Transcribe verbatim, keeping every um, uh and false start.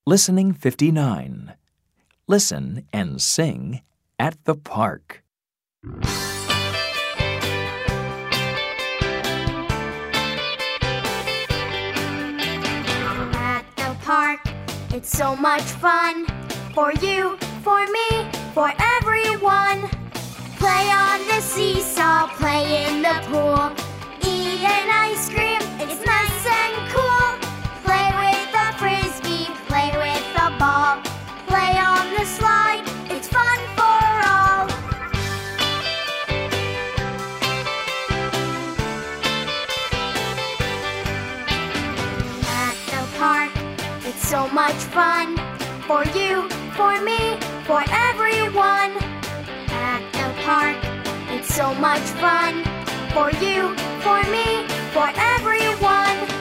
Listening fifty-nine. Listen and sing at the park. At the park, it's so much fun. For you, for me, for everyone. Play on the seesaw, play in the pool. Eat an ice cream, it's nice and cool. Play with a frisbee, play with a ball. Play on the slide, it's fun for all. At the park, it's so much fun. For you, for me, for everyone. At the park, it's so much fun. For you, for me, for everyone.